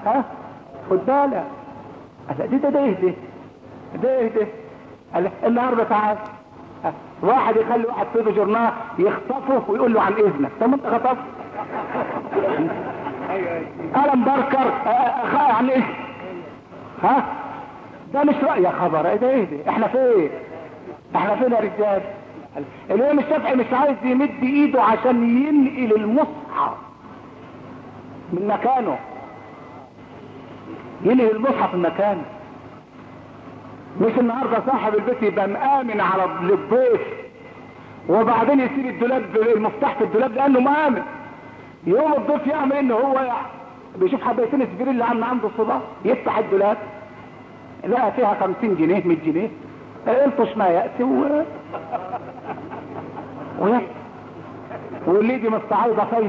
ها خد بالك. ده ايه ده النهارده تعال واحد يخلي واحد في جورنال يخطفه ويقول له عن اذنك. طب ما انت خطفت. ألم بركر عن ايه؟ ها ده مش رأي. يا خبر ايه ده احنا فين يا رجال؟ الامام الشافعي مش عايز يمد ايده عشان ينقل المصحف من مكانه، ينقل المصحف من مكانه. مش النهارده صاحب البيت يبقى مآمن على الضيف وبعدين يسيب الدولاب المفتاح في الدولاب لانه مآمن. يوم الضيف يعمل ان هو بيشوف حبايتين السجير اللي عنده الصباح، يفتح الدولاب لقى فيها 50 جنيه 100 جنيه الطش ما يأتي واللي دي مستعيضة فايدة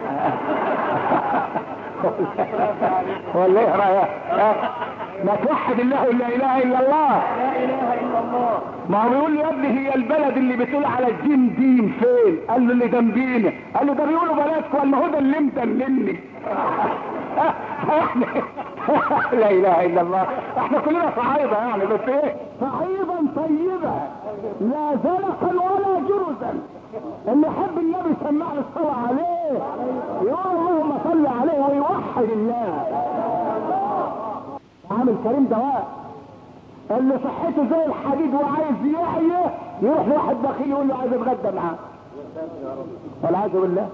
ولا ايه رأيك؟ ما توحد الله لا اله الا الله. لا اله الا الله. ما هو بيقول له يا ابني هي البلد اللي بتقول على الجيم دين فين؟ قال له اللي جنبينا. قال له ده بيقولوا بلدكم. قال له هو ده اللي مدللني. لا اله الا الله. احنا كلنا صعايدة يعني بس ايه؟ صعيدا طيبة لا زلقا ولا جرزا. اللي يحب النبي سمعنا الصلاة عليه يقول اللهم صل عليه ويوحد الله. عامل كريم دواء اللي صحته زي الحديد وعايز يحيى يروح لواحد بخيل يقول له عايز اتغدى معاه والعياذ بالله.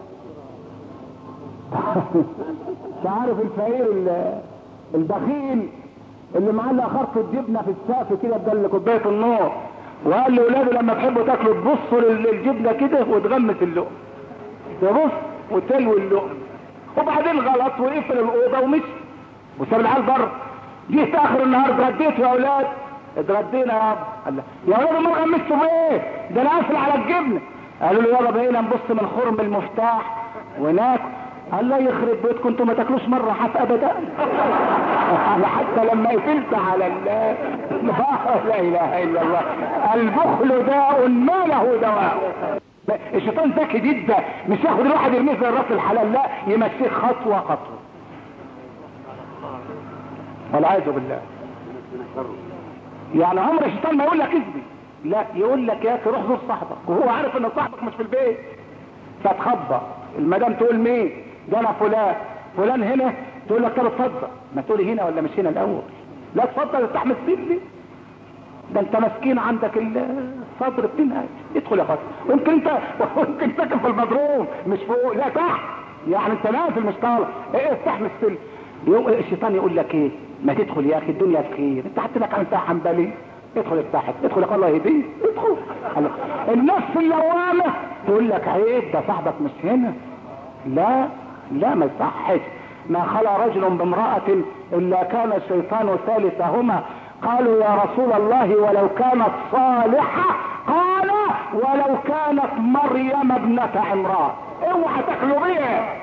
انت عارف الفقير البخيل اللي معلق خرطة جبنه في السقف كده بدل كوبايه النور وقال لاولاده لما تحبوا تاكلوا تبصوا للجبنه كده وتغمس اللقم، تبص وتلوي اللقم. وبعدين غلط وقفل الاوضه ومشي وساب العيال بره. جه في اخر النهار اتغديتوا يا اولاد؟ اتغدينا يابا. قال له يا اولاد ما غمستوا بايه؟ ده انا قافل على الجبنه. قالوا له يابا بقينا نبص من خرم المفتاح وناكل. قال لا يخرب بيتكم انتوا ما تاكلوش مره حتى ابدا. حتى لما قفلت على لا اله الا الله. البخل داء ما له دواء. الشيطان ذكي جدا، مش ياخد الواحد يرميه زي الراس الحلال، لا يمشيه خطوه خطوه والعياذ بالله. يعني عمر الشيطان ما يقول لك اثبت، لا يقول لك يا اخي روح زور صاحبك وهو عارف ان صاحبك مش في البيت. فتخبط المدام تقول مين؟ ده انا فلان هنا. تقول لك طب اتفضل. ما تقولي هنا ولا مش هنا الاول؟ لا اتفضل استحمل سيبني. ده انت مسكين عندك الصدر بتنهج. ادخل يا خاطر. يمكن ساكن في المضروم مش فوق لا تحت، يعني انت نازل مش طالع. ايه استحمل السلم. الشيطان يقول لك ايه؟ ما تدخل يا اخي الدنيا بخير. انت حتى لك انت حنبلي. ادخل افتحك ادخل يا الله يهديك ادخل. النفس اللوامه تقول لك عيب ده صاحبك مش هنا. لا ما يصحش. ما خلى رجل بامرأة الا كان الشيطان ثالثهما. قالوا يا رسول الله ولو كانت صالحة؟ قال ولو كانت مريم ابنة عمران. اوعى تخلوا بيها.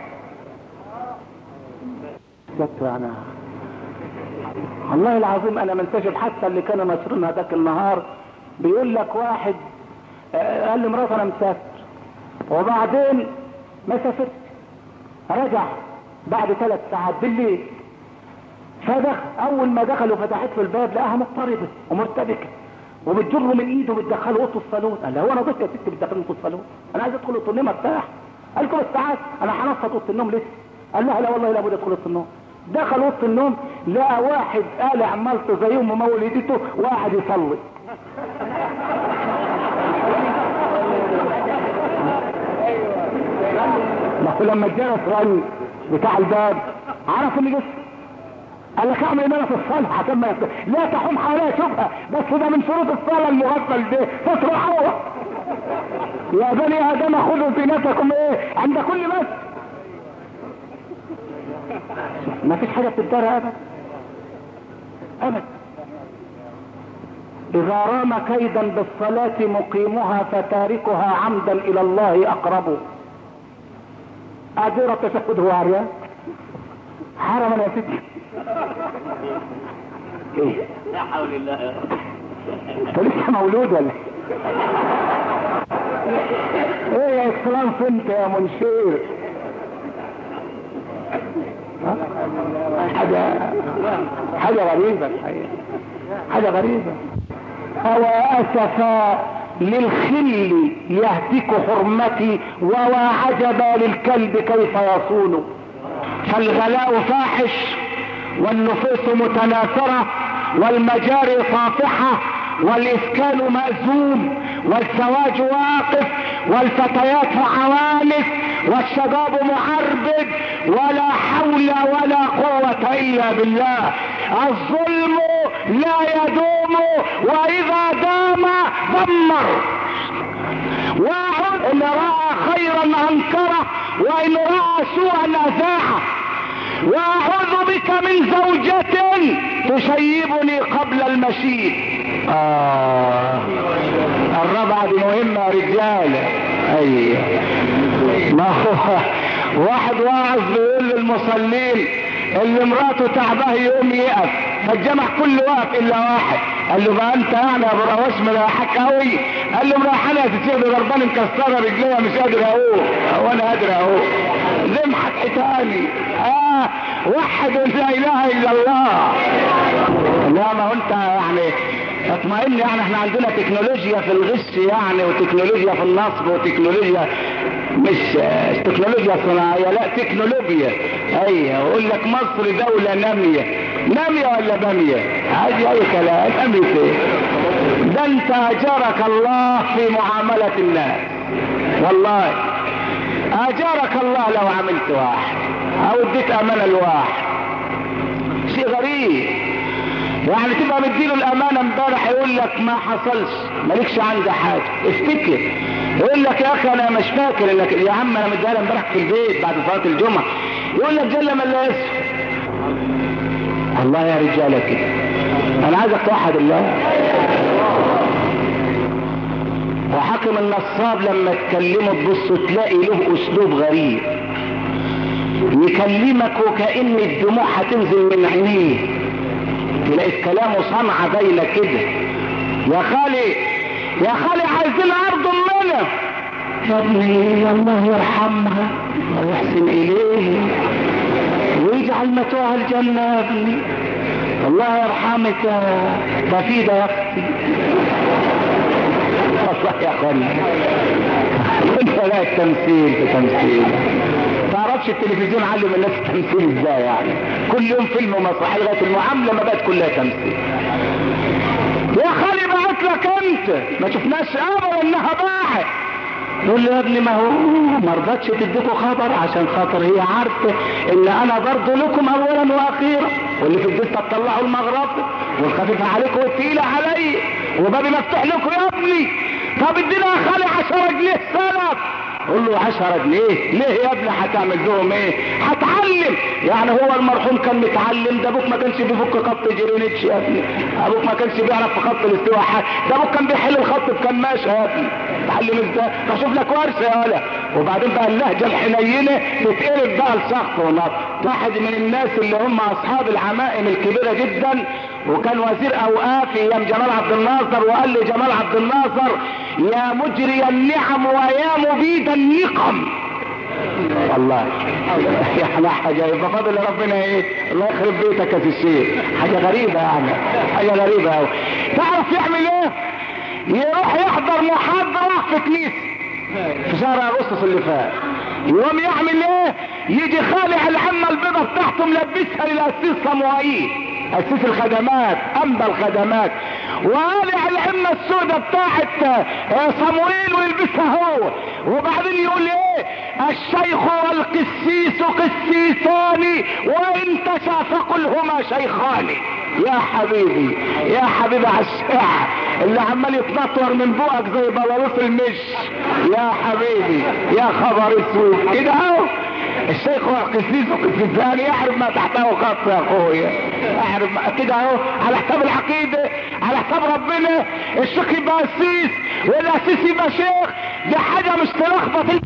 انا والله العظيم انا منتجب حتى اللي كانوا ناشرينها ذاك النهار. بيقول لك واحد قال لمراته انا مسافر وبعدين ما سافرت، رجع بعد 3 ساعات بالليل. فدخل اول ما دخلوا فتحت له الباب لقاها مضطربه ومرتبكه وبتجره من ايده وبتدخله اوضه الصالون. قال لها هو انا ضيف يا ستي بتدخلني اوضه الصالون؟ انا عايز ادخل اوضه النوم ارتاح. قال لكم الساعات انا هنفض اوضه النوم لسه. قال لها لا والله لابد ادخل اوضه النوم. دخل اوضه النوم لقى واحد قالع مالته زي ام مولدته وقاعد يصلي. لما الجرس رن بتاع الباب عرف اللي جسم. قال لك اعمل ايه في الصلاه عشان ما لا تحوم حواليها شوفها، بس ده من شروط الصلاه المغفل ده تطرحوها. يا بني ادم خذوا زينتكم ايه عند كل بس. ما فيش حاجه بتدار ابدا. اذا رام كيدا بالصلاه مقيمها فتاركها عمدا الى الله اقرب. اجر التشهد هو عريان حرما يا ستي. ايه لا حول الله يا رب. انت لسه مولود ولا ايه يا اكسلانس انت يا منشير؟ حاجة غريبة الحقيقة، حاجة غريبة. أسفا للخل يهتك حرمتي وعجبا للكلب كيف يصون. فالغلاء فاحش والنفوس متناثرة والمجاري صافحة والإسكان مأزوم والزواج واقف والفتيات عوانس والشباب معربد ولا حول ولا قوة إلا بالله. الظلم لا يدوم وإذا دام دمر. واحد إن رأى خيرا أنكره وإن رأى سوءا أذاعه. وأعوذ بك من زوجة تشيبني قبل المشيب. الرابعة دي مهمة يا رجالة. أيوة، ما هو واحد واعظ بيقول للمصلين اللي مراته تعباه يقوم يقف، فالجمع كله واقف الا واحد. قال له بقى انت يعني يا ابو رواش مريحك قوي؟ قال له مريحاني يا تسيب ضرباني مكسره رجليا مش قادر اقوم. وانا قادر اقوم زمحك حتاني. وحد لا اله الا الله. لا ما هو انت يعني اطمئن، يعني احنا عندنا تكنولوجيا في الغش يعني، وتكنولوجيا في النصب، وتكنولوجيا مش تكنولوجيا صناعية، لا تكنولوجيا. ايوه، ويقول لك مصر دولة نامية. نامية ولا بامية؟ عادي اي كلام. نامية ايه؟ ده انت اجرك الله في معاملة الناس، والله اجرك الله لو عملت واحد او اديت امانة لواحد. شيء غريب يعني، تبقى مديله الامانة امبارح يقول لك ما حصلش، مالكش عندي حاجة. افتكر يقول لك يا اخي انا مش فاكر انك يا عم انا مديها لها امبارح في البيت بعد صلاة الجمعة. يقول لك جل من لا يسر. الله يا رجالة كده، انا عايزك توحد الله. وحاكم النصاب لما تكلمه تبص تلاقي له اسلوب غريب، يكلمك وكأن الدموع هتنزل من عينيه، تلاقي كلامه صنعة باينة كده. يا خالي يا خالي عايزين عرض مننا يا ابني، الله يرحمها ويحسن اليه ويجعل مثواها الجنة يا ابني، الله يرحمك ده في ده يا اختي. والله يا اخواني انت لا التمثيل في تمثيل. تعرفش التلفزيون علم الناس التمثيل ازاي يعني، كل يوم فيلم ومسرحيه لغايه المعامله ما بقت كلها تمثيل. يا خالي بعت لك انت ما شفناش ابدا انها باعت. يقول لي يا ابني ما هو ما رضتش تديكوا خبر عشان خاطر هي عارفه ان انا برضه لكم اولا واخيرا، واللي في البيت تطلعوا المغرفه والخفيفه عليكم والثقيله علي وبابي مفتوح لكم يا ابني. طب ادينا يا خالي 10 جنيه سلف. قول له 10 جنيه ليه يا ابني؟ هتعمل بهم ايه؟ هتعلم يعني. هو المرحوم كان متعلم، ده ابوك ما كانش بيفك خط جرينتش يا ابني، ابوك ما كانش بيعرف في خط الاستواء حاجه، ده ابوك كان بيحل الخط بكماشه يا ابني. تعلم ازاي؟ فشوف لك ورثه يا ولا. وبعدين بقى اللهجه الحنينه تتقلب بقى لسخط ونط. واحد من الناس اللي هم اصحاب العمائم الكبيره جدا وكان وزير اوقاف ايام جمال عبد الناصر، وقال لي جمال عبد الناصر يا مجري النعم ويا مبيد النقم. والله يعني حاجه يبقى فاضل ربنا ايه؟ الله يخرب بيتك يا الشيخ. حاجه غريبه يعني، حاجه غريبه قوي. تعرف يعمل ايه؟ يروح يحضر محاضره في كنيسه في شهر اغسطس اللي فات، يقوم يعمل ايه؟ يجي خالع العمه البيضه بتاعته ملبسها للاسيس صموئيل، اسيس الخدمات، انبى الخدمات، وقالع العمه السوداء بتاعت صموئيل ويلبسها هو. وبعدين يقول ايه؟ الشيخ والقسيس قسيسان وان تشافقوا هما شيخان. يا حبيبي يا حبيبي على الشعر اللي عمال يتنطور من بوقك زي بلاروس المش. يا حبيبي يا خبر اسود كده اهو. الشيخ والقسيس وقسيسان يعرف ما تحته خط يا اخويا، يعرف كده اهو على حساب العقيده، على حساب ربنا. الشيخ يبقى قسيس والقسيس يبقى شيخ، دي حاجه مش تلخبط.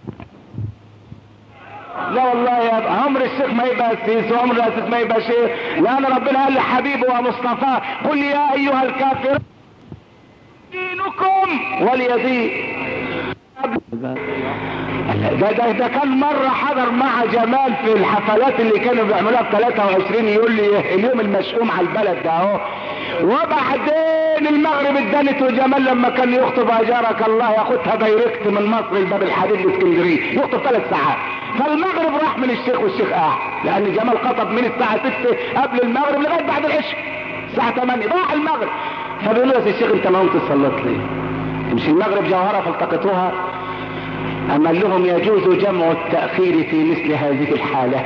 لا والله يا عمر الشيخ ما يبقى قسيس وعمر القسيس ما يبقى شيخ، لان ربنا قال لحبيبه ومصطفاه قل يا ايها الكافرون دينكم ولي دين. ده كان مرة حضر مع جمال في الحفلات اللي كانوا بيعملوها في 23 يقول لي اليوم المشؤوم على البلد ده اهو. وبعدين المغرب ادانت وجمال لما كان يخطب اجارك الله ياخدها دايركت من مصر لباب الحديد لاسكندريه، يخطب 3 ساعات. فالمغرب راح من الشيخ والشيخ قاعد، لان جمال خطب من الساعة 6 قبل المغرب لغاية بعد العشاء الساعة 8 راح المغرب. فبيقولوا يا الشيخ انت ما قمت تصلت ليه؟ مش المغرب جوهرة فالتقطوها؟ اما لهم يجوز جمع التأخير في مثل هذه الحالة.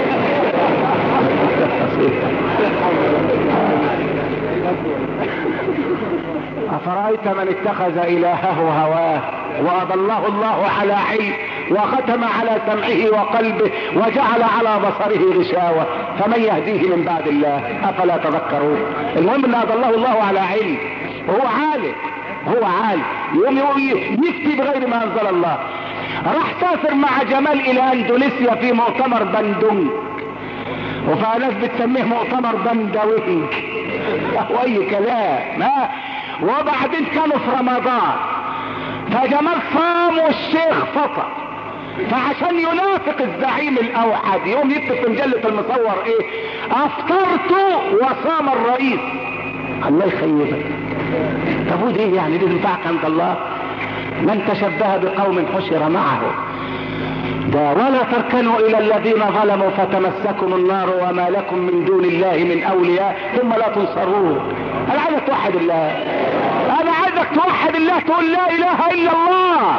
أفرأيت من اتخذ إلهه هواه وأضله الله على علم وختم على سمعه وقلبه وجعل على بصره غشاوة فمن يهديه من بعد الله أفلا تذكرون. المهم أن أضله الله على علم، وهو عالم يوم يفتي بغير ما أنزل الله. راح سافر مع جمال إلى أندونيسيا في مؤتمر بندونج، وفي ناس بتسميه مؤتمر بندوينج واي كلام. وبعدين كانوا في رمضان، فجمال صام والشيخ فطر، فعشان ينافق الزعيم الاوحد يوم يكتب في مجلة المصور ايه؟ افطرت وصام الرئيس. الله يخيبك. طب ودي ايه يعني؟ دي تنفعك عند الله؟ من تشبه بقوم حشر معه. ده ولا تركنوا الى الذين ظلموا فتمسكم النار وما لكم من دون الله من اولياء ثم لا تنصرون. انا عايزك توحد الله، انا عايزك توحد الله، تقول لا اله الا الله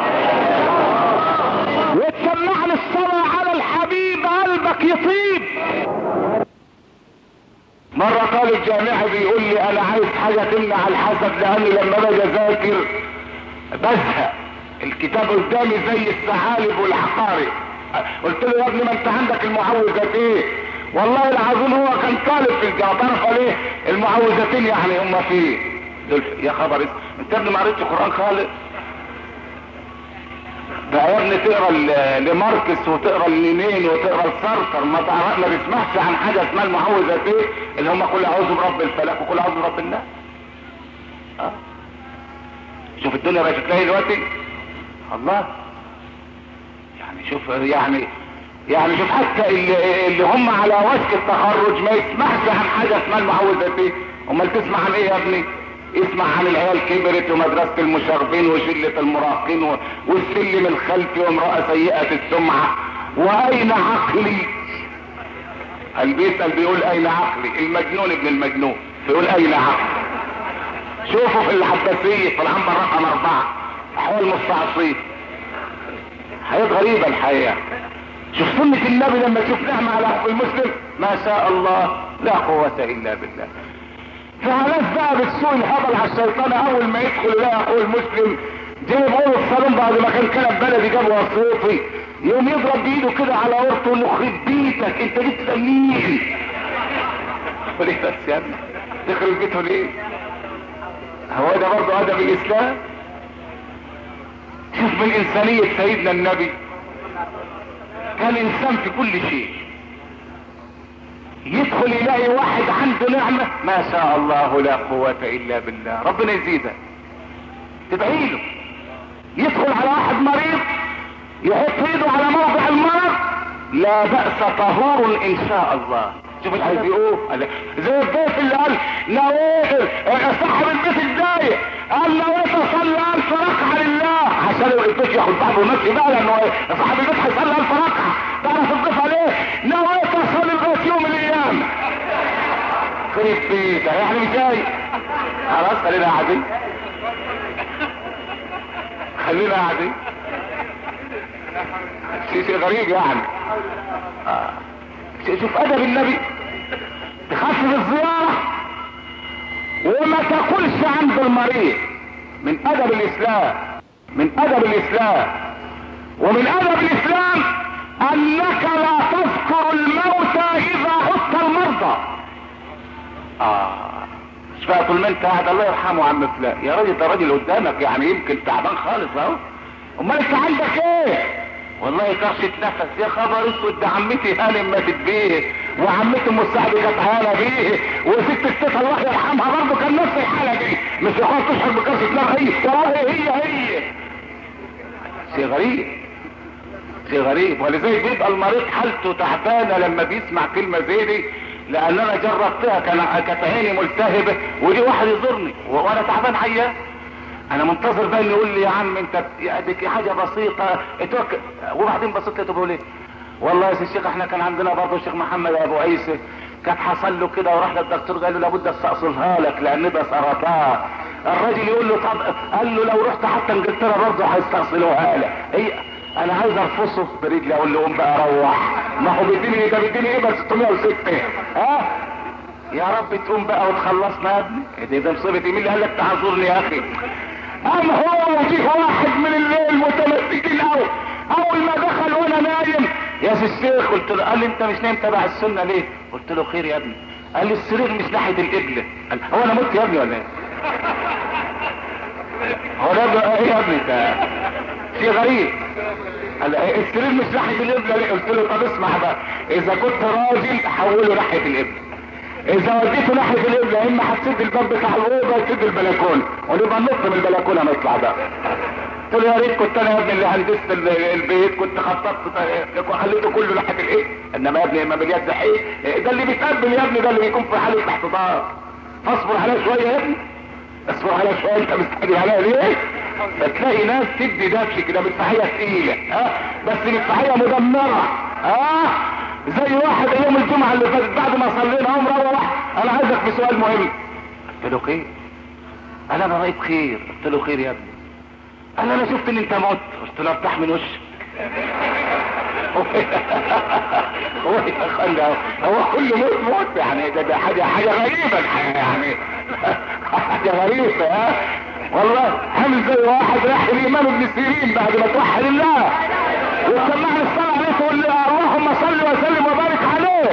وتسمعني الصلاة على الحبيب قلبك يطيب. مرة طالب جامعي بيقول لي انا عايز حاجة تمنع الحسد، لاني لما باجي اذاكر بزهق، الكتاب قدامي زي الثعالب والعقارب. قلت له يا ابني ما انت عندك المعوذتين. والله العظيم هو كان طالب في الجامعه، تعرف عليه المعوذتين يعني هم فيه دول. يا خبر انت يا ابني ما قريتش قران خالص؟ ده يا ابني تقرا لماركس وتقرا لنينين وتقرا لسارتر، ما بيسمعش عن حاجه اسمها المعوذتين اللي هم كل اعوذ برب الفلق وكل اعوذ برب الناس. شوف الدنيا بقت تلاقي دلوقتي الله، يعني شوف حتى اللي هم على وشك التخرج ما يسمعش عن حاجه اسمها المعوذتين. امال تسمع عن ايه يا ابني؟ اسمع عن العيال كبرت ومدرسه المشاغبين وشله المراهقين والسلم الخلفي وامراه سيئه السمعه واين عقلي. اللي بيسال بيقول اين عقلي؟ المجنون ابن المجنون بيقول اين عقلي. شوفوا في العباسيه في العنبر رقم 4 احوال مستعصين، حاجات غريبة الحقيقة. شوف سنة النبي لما تشوف نعمة على اخو المسلم ما شاء الله لا قوة الا بالله. فناس بقى بالسوء الهبل على الشيطان اول ما يدخل يلاقي اخوه المسلم جايب اول الصالون بعد ما كان كلب بلدي جاب وصيفي، يوم يضرب بايده كده على ورطه انه يخرب بيتك انت جيت تسميه. وليه بس يا ابني تخرب بيته ليه؟ هو ده برضه ادب الاسلام؟ شوف من انسانية سيدنا النبي، كان انسان في كل شيء. يدخل يلاقي واحد عنده نعمة ما شاء الله لا قوة الا بالله، ربنا يزيدك تدعي له. يدخل على واحد مريض يحط ايده على موضع المرض لا بأس طهور ان شاء الله. شوف الحديث بيقول زي الضيف اللي قال نويت صاحب البيت الضايق قال نويت اصلي 1000 ركعه لله عشان البيت ياخد بعضه وماشي بقى، لانه صاحب البيت هيصلي 1000 ركعه. تعرف الضيف عليه نويت اصلي لغايه يوم القيامه. خرب بيتك يعني مش جاي خلاص، خلينا قاعدين شيء غريب يعني. شوف ادب النبي، تخفف الزيارة وما تاكلش عند المريض، من ادب الاسلام. ومن ادب الاسلام انك لا تذكر الموتى اذا عدت المرضى. مش بقى طول ما انت قاعد الله يرحمه عم فلان يا راجل، ده راجل قدامك يعني يمكن تعبان خالص اهو، امال انت عندك ايه؟ والله كرشة نفس يا خبر اسود، ده عمتي هانم ماتت بيه وعمتي ام السعد كانت عيانه بيه وست الست الله يرحمها برضه كان نفس الحاله دي، مش يقعد تشعر بكرشة نفس. هي والله هي شيء غريب. شيء غريب. ولذلك بيبقى المريض حالته تعبانه لما بيسمع كلمه زي دي، لان انا جربتها، كانت عيني ملتهبه ودي واحد يزورني وانا تعبان حياه، انا منتظر بقى انه يقول لي يا عم انت دي حاجه بسيطه اتوكل، وبعدين بصيت لقيته بيقول ايه، والله يا سي الشيخ احنا كان عندنا برضه الشيخ محمد ابو عيسى كان حصل له كده وراح للدكتور قال له لابد استأصلها لك لان ده سرطان. الراجل يقول له طب، قال له لو رحت حتى انجلترا برضه هيستأصلوها لك. هي انا عايز ارفصه برجلي اقول له قوم بقى روح، ما هو بيديني ايه ده، بيديني ايه بس 606 ها، يا رب تقوم بقى وتخلصنا يا ابني. ده مصيبه مين اللي قال لك تعذرني يا اخي؟ قام هو وجيه واحد من الليل متمسكين قوي، اول ما دخل وانا نايم يا سي الشيخ قلت له، قال لي انت مش نايم تبع السنه ليه؟ قلت له خير يا ابني. قال لي السرير مش ناحيه القبله. قال هو انا مت يا ابني ولا ايه؟ هو ده ايه يا ابني ده؟ شيء غريب. قال السرير مش ناحيه القبله ليه؟ قلت له طب اسمع بقى، اذا كنت راجل حوله ناحيه القبله، اذا وديته ناحيه القبله اما هتسد الباب بتاع الاوضه تسد البلكونه ونبقى ننط من البلكونه نطلع بقى. قلت له يا ريت كنت انا يا ابني اللي هندست البيت، كنت خططت وخليته كله ناحيه الايه، انما يا ابني اما باليد ايه ده اللي بيتقبل يا ابني، ده اللي بيكون في حاله احتضار. فاصبر عليا شويه يا ابني، اصبر عليا شويه، انت مستعجل عليا ليه؟ فتلاقي ناس تدي دبش كده مدفعيه ثقيله، بس مدفعيه مدمره، زي واحد يوم الجمعه اللي فاتت بعد ما صلينا قام روح، انا عايزك في سؤال مهم. قلت له خير؟ قال انا رايت خير. قلت له خير يا ابني؟ قال انا شفت ان انت مت. قلت له افتح من وشك. هو كل موت يعني، ده حاجه غريبه يعني، حاجه غريبه والله. عامل زي واحد راح الامام ابن سيرين بعد ما توحد الله وسمعني الصلاه عليه تقول لي اللهم صل وسلم وبارك عليه.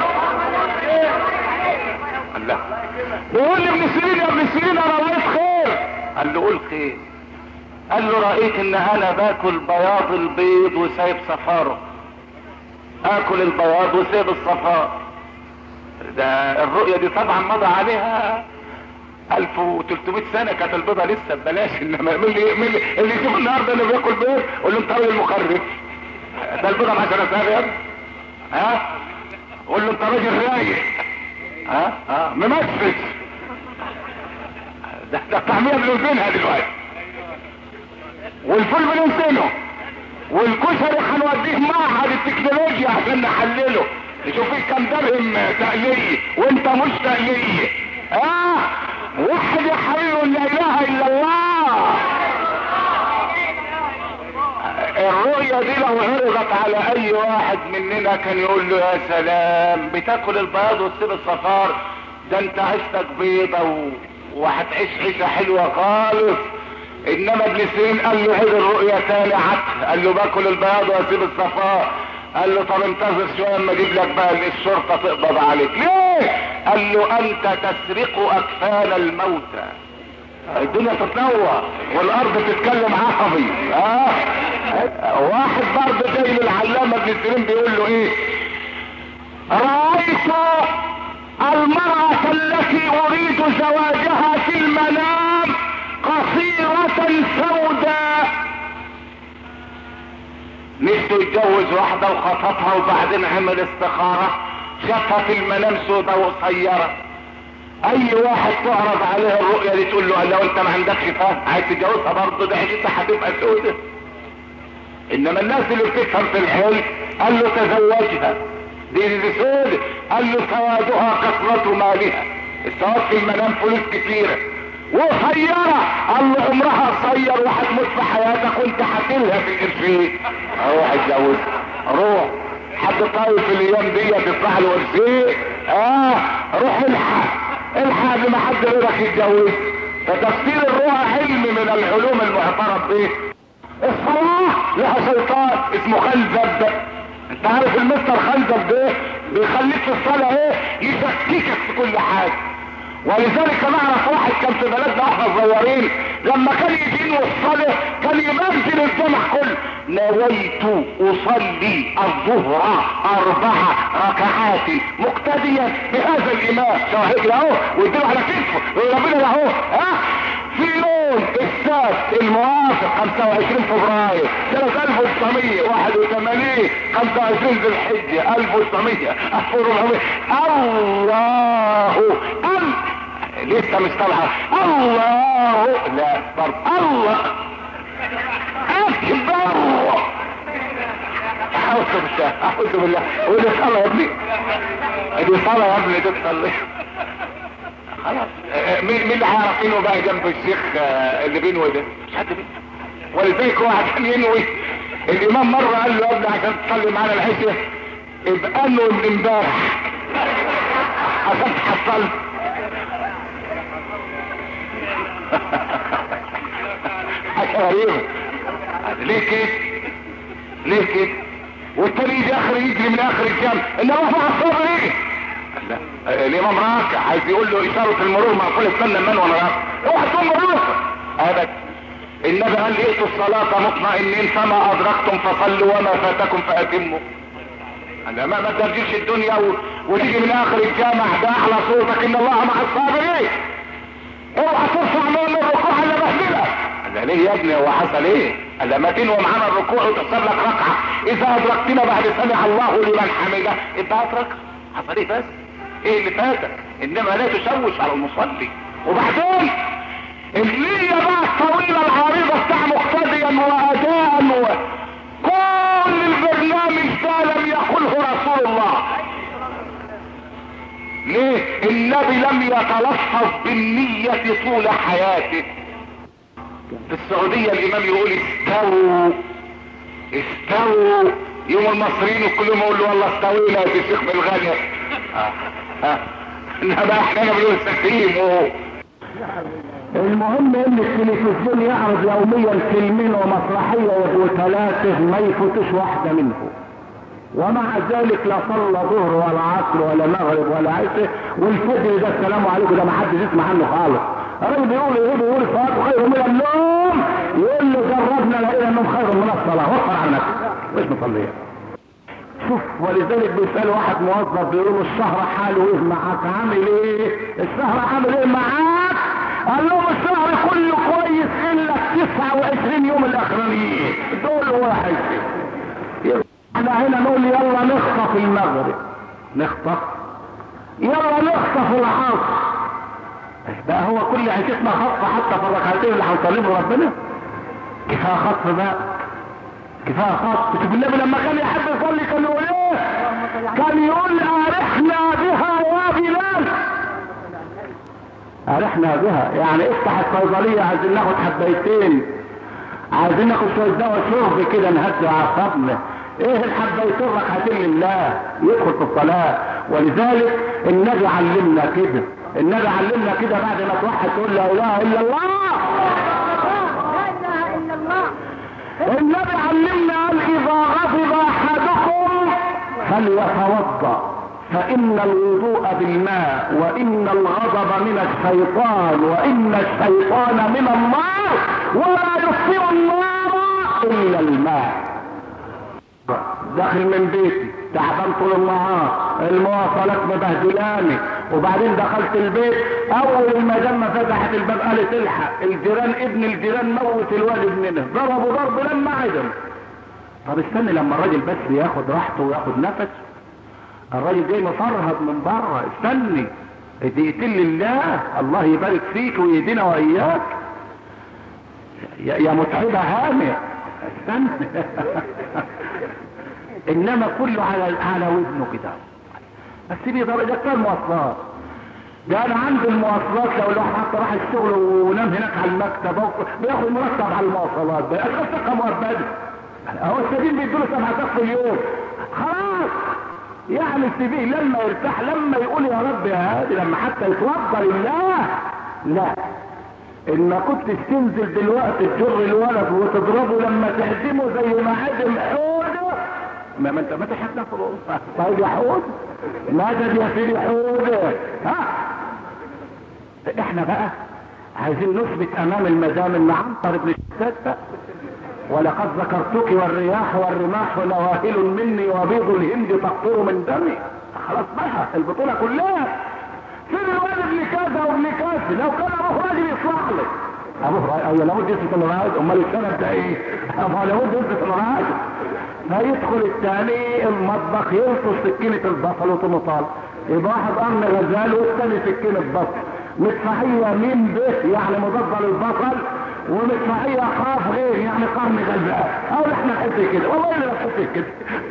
الله بيقول لي ابن سيرين يا ابن سيرين انا رايت خير. قال له قول خير. قال له رأيت ان انا باكل بياض البيض وسايب صفاره، اكل البياض وسايب الصفار. ده الرؤية دي طبعا مضى عليها 1300 سنة، كانت البيضة لسه ببلاش. انما اللي يشوف النهارده اللي بياكل بيض قول له انت راجل مخرف، ده البيضة ب 10 سنة يا ابني، قول له انت راجل رايق، ممثل. ده الطعمية بنوزنها دلوقتي، والفول بنوزنه، والكشري هنوديه معهد التكنولوجيا عشان نحلله نشوف فيه كام درهم تقلية وانت مش تقلية. وحد يا حبيبي لا اله الا الله. الرؤية دي لو عرضت على اي واحد مننا كان يقول له يا سلام، بتاكل البياض وتسيب الصفار، ده انت عيشتك بيضة وهتعيش عيشة حلوة خالص. انما ابن سيرين قال له عيد الرؤيا تاني عك، قال له باكل البياض واسيب الصفار. قال له طب انتظر شويه اما اجيب لك بقى الشرطه تقبض عليك. ليه؟ قال له انت تسرق اكفان الموتى. الدنيا تتنوع والارض تتكلم عصبي. واحد برضه جاي للعلامه ابن سيرين بيقول له ايه، رايت المرأة التي اريد زواجها في المنام قصيرة سوداء. نفسه يتجوز واحدة وخطبها وبعدين عمل استخارة شافها في المنام سوداء وقصيرة. اي واحد تعرض عليه الرؤية دي تقول له لو انت ما عندكش فهم عايز تتجوزها برضه ده حاجتها هتبقى سوداء. انما الناس اللي بتفهم في الحلم قال له تزوجها دي سوداء. قال له سوادها كثرة مالها، السواد في المنام فلوس كتيرة وقصيرة. قال له عمرها قصير وهتموت في حياتك وانت هتلها في القرشين. اروح اتجوز، روح حد طايف في الايام دي تطلع له قرشين، روح الحق قبل ما حد غيرك يتجوز. فتفسير الرؤى علم من العلوم المعترف به. الصلاة لها شيطان اسمه خنزب. انت عارف المستر خنزب ده بيخليك في الصلاة يشككك في كل حاجة. ولذلك نعرف واحد كان في بلدنا احنا صغيرين لما كان يجي له الصلاه كان يمثل الجمع كله، نويت اصلي الظهر 4 ركعات مقتديا بهذا الامام. شاهد له اهو ويديله على كتفه ربنا له اهو. في يوم السبت الموافق 25 فبراير سنة 1981 ايه؟ 25 ذي الحجة 1900 1400. الله لسه مش طالعه. الله لا برضه الله اكبر. اعوذ بالله. ودي صلاة يا ابني، دي صلاة يا ابني، دي تصلي خلاص. مين اللي عارفينه بقى جنب الشيخ اللي بينه ده؟ مش حد بينه. ولذلك هو عشان ينوي الامام مرة قال له يا ابني عشان تصلي معانا العشاء ابقى له من امبارح عشان تحصل. حاجة غريبة. ليه كده؟ ليه كده؟ والتاني يجي اخر يجري من اخر الجامع انما هو الصبر ايه؟ الامام راكع عايز يقول له اشارة المرور مقفول استنى من وانا راكع. اوعى تقوم بالراكع ابدا. النبي قال ائتوا الصلاة مطمئنين فما ادركتم فصلوا وما فاتكم فاتموا. ما ترجيش الدنيا وتيجي من اخر الجامع ده اعلى صوتك ان الله مع الصابرين. اوعى ترفع من الركوع الا بهدلك. قال ليه يا ابني هو حصل ايه؟ قال ما تنوي معانا الركوع وتحسب لك ركعه اذا ادركتنا بعد سمع الله لمن حمده انت هتركع. حصل ايه بس؟ ايه اللي فاتك؟ انما لا تشوش على المصلي. وبعدين النية بقى الطويلة العريضة بتاع مقتديا واداء كل البرنامج ده لم يقله رسول الله. ليه؟ النبي لم يتلفظ بالنية طول حياته. في السعودية الامام يقول استووا استووا، يوم المصريين وكلهم يقول له والله استوينا يا شيخ بالغالية. انما احنا بنقول استقيموا. المهم ان التلفزيون يعرض يوميا فيلمين ومسرحية وثلاثة ما يفوتش واحدة منهم، ومع ذلك لا صلى ظهر ولا عصر ولا مغرب ولا عشاء، والفجر ده السلام عليكم ده ما حدش يسمع عنه خالص. الراجل بيقول الصلاة خير من النوم، يقول له جربنا لقينا النوم خير من الصلاة. وفر على نفسك مش مصلية. شوف ولذلك بيسأل واحد موظف بيقول له الشهر حاله ايه معاك؟ عامل ايه؟ الشهر عامل ايه معاك؟ قال لهم الشهر كله كويس الا 29 يوم الاخرانيين دول واحد. احنا هنا نقول يلا نخطف المغرب، نخطف يلا نخطف العصر. بقى هو كل عيشتنا خطف حتى في الركعتين اللي هنصليهم ربنا؟ كفايه خطف بقى، كفايه خطف. شوف النبي لما كان يحب يصلي كان يقول ايه؟ كان يقول ارحنا بها يا بلال. ارحنا بها يعني افتح الصيدليه عايزين ناخد حبايتين، عايزين ناخد شويه دواء شرب كده نهدي اعصابنا. ايه الحبايتين ركعتين لله يدخل في الصلاه. ولذلك النبي علمنا كده، النبي علمنا كده بعد ما توحد تقول لا اله الا الله. لا اله الا الله. النبي علمنا قال اذا غضب احدكم فليتوضا فان الوضوء بالماء وان الغضب من الشيطان وان الشيطان من النار ولا يطفئ النار الا الماء. داخل من بيتي تعبان طول النهار، المواصلات مبهدلاني، وبعدين دخلت البيت اول المدام فتحت الباب قالت الحق الجيران ابن الجيران موت الواد ابننا ضربوا ضرب لما عدم. طب استني لما الراجل بس ياخد راحته وياخد نفس، الراجل جاي مفرهد من بره، استني دقيقتين لله الله يبارك فيك ويهدينا واياك يا متعبه هانئ استنى. انما كله على ودنه كده. بس دي درجات المواصلات ده انا عندي المواصلات لو الواحد حتى راح الشغل ونام هناك على المكتب بياخد مرتب على المواصلات ده اشغل مؤبده. اهو السبيل بيدوله 7 ساعات في اليوم خلاص. يعني السبيل لما يرتاح لما يقول يا رب يا هادي لما حتى يتوضى لله. لا ان كنت تنزل دلوقتي تجر الولد وتضربه لما تهزمه زي ما هزم حوده ما انت ما تحدث طيب يا حود مدد يا سيدي حود. ها احنا بقى عايزين نثبت امام المدام ان عنتر بن شداد ولقد ذكرتك والرياح والرماح نواهل مني وبيض الهند تقطر من دمي. خلاص بقى البطولة كلها فين الواد ابن كذا وابن كذا. لو كان ابوه راجل يصلح لك ابوه لابد يثبت انه راجل. امال السند ده ايه؟ ما لابد يثبت انه راجل. فيدخل الثاني المطبخ يلطش سكينة البصل وطماطم، يبقى واحد قرن غزال والثاني سكينة بصل، مدفعية مين به يعني مضادة للبصل، ومدفعية خاف غير يعني قرن غزال. او احنا نحس كده، والله انا بحس كده.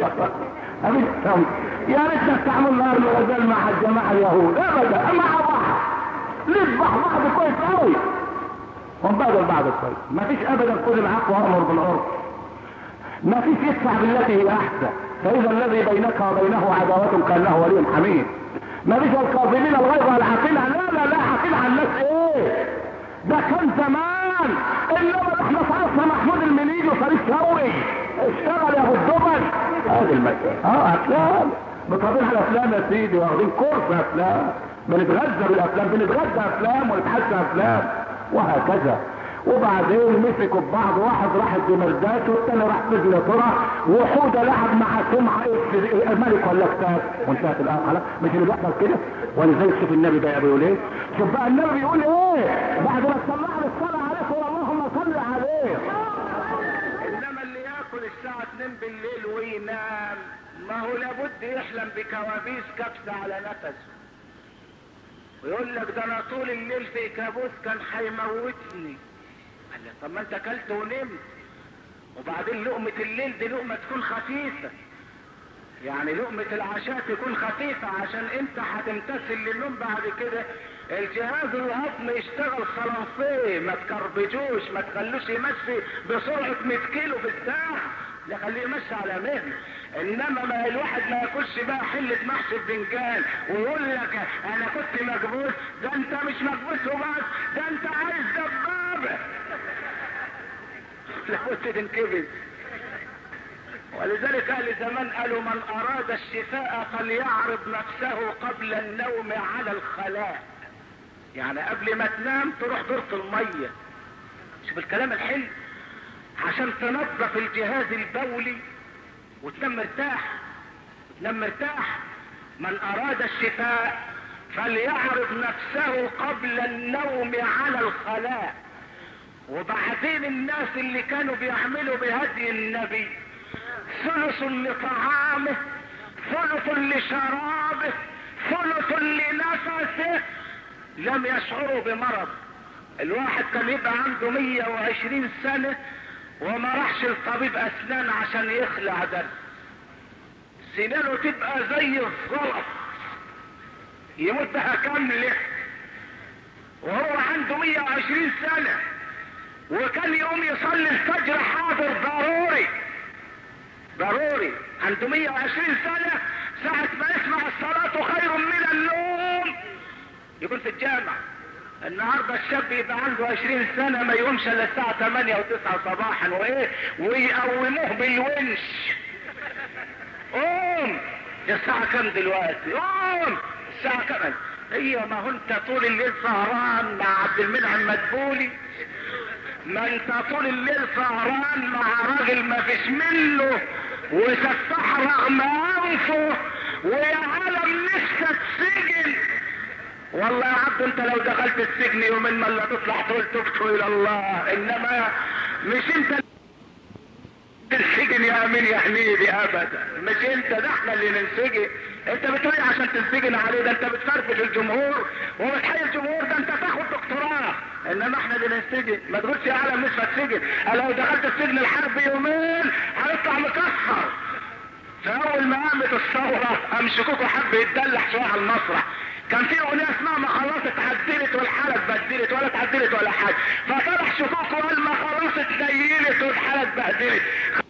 يا ريت نستعمل قرن غزال مع الجماعة اليهود ابدا، مع بعض نذبح بعض كويس قوي ونبادل بعض كويس. ما فيش ابدا خذ العفو وامر بالعرف، ما فيش يدفع بالتي هي احسن، فاذا الذي بينك وبينه عداوة كانه ولي حميم. ما فيش الكاظمين الغيظ والعافين، لا عافين عن الناس ايه؟ ده كان زمان، انما احنا صرفنا محمود المليجي وفريد شوقي اشتغل يا ابو الدبل. هذه المسألة افلام بطبيعة الافلام يا سيدي، واخدين كورس افلام، بنتغذى بالافلام، بنتغذى افلام ونتحدى افلام وهكذا. وبعدين مسكوا ببعض، واحد راح الدمرداش والتاني راح سجن طرة، وحودة لعب مع سمعة ملك ولا كتاب، وانتهت الآن خلاص. مش اللي بيحصل كده؟ ولذلك شوف النبي بقى بيقول ايه، شوف بقى النبي بيقول ايه بعد ما تسمعنا الصلاة عليه اللهم صل عليه. انما اللي ياكل الساعة 2 بالليل وينام ما هو لابد يحلم بكوابيس كبسة على نفسه، ويقول لك ده انا طول الليل في كابوس كان هيموتني. قال له طب ما انت اكلت ونمت، وبعدين لقمة الليل دي لقمة تكون خفيفة، يعني لقمة العشاء تكون خفيفة عشان انت هتمتثل للنوم بعد كده. الجهاز الهضمي يشتغل خلاصيه، ما تكربجوش، ما تخلوش يمشي بسرعة 100 كيلو في الساعة، لا خليه يمشي على مهله. انما ما الواحد ما ياكلش بقى حلة محشي بفنجان ويقول لك انا كنت مكبوس، ده انت مش مكبوس وبس، ده انت عايز دبابة لابد تنكبس. ولذلك اهل زمان قالوا من اراد الشفاء فليعرض نفسه قبل النوم على الخلاء، يعني قبل ما تنام تروح دورة المية. شوف الكلام الحلو، عشان تنظف الجهاز البولي وتنام مرتاح، تنام مرتاح. من اراد الشفاء فليعرض نفسه قبل النوم على الخلاء. وبعدين الناس اللي كانوا بيعملوا بهدي النبي ثلث لطعامه، ثلث لشرابه، ثلث لنفسه، لم يشعروا بمرض. الواحد كان يبقى عنده 120 سنة وما راحش لطبيب اسنان عشان يخلع ده، سنانه تبقى زي الزلط يموت بها كاملة وهو عنده 120 سنة، وكان يقوم يصلي الفجر حاضر ضروري ضروري، عنده 120 سنة، ساعة ما يسمع الصلاة خير من النوم يكون في الجامع. النهاردة الشاب يبقى عنده 20 سنة ما يقومش الا الساعة 8 و9 صباحا، وايه ويقوموه بالونش، قوم الساعة كام دلوقتي، قوم الساعة كام. ايوه ما هو انت طول الليل سهران مع عبد المنعم مدبولي، ما انت طول الليل سهران مع راجل ما فيش منه وسفاح رغم انفه، ويا عالم نفسك سجن. والله يا عبد انت لو دخلت السجن يومين ما لا تطلع تقول تبت الى الله، انما مش انت السجن يا امين يا حميدي ابدا، مش انت، ده احنا اللي ننسجن. انت بتقول عشان تنسجن عليه، ده انت بتفرفش الجمهور وبتحيي الجمهور، ده انت تاخد دكتوراه، انما احنا اللي ننسجن. ما تقولش يا عالم نصف السجن، لو دخلت السجن الحربي يومين هنطلع مكسر. فاول ما قامت الثوره قام شكوكو حب يتدلع شويه على المسرح، كان في اغنيه اسمها ما خلاص اتعدلت والحاله اتبدلت، ولا اتعدلت ولا حاجه، فطلع شكوكو قال ما خلاص اتنيلت والحاله اتبهدلت،